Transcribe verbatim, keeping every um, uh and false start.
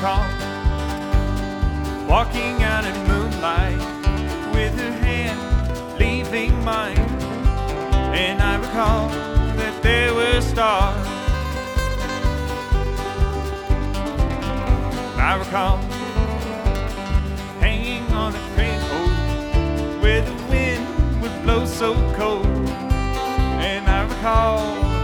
recall walking out in moonlight with her hand leaving mine, and I recall that there were stars. I recall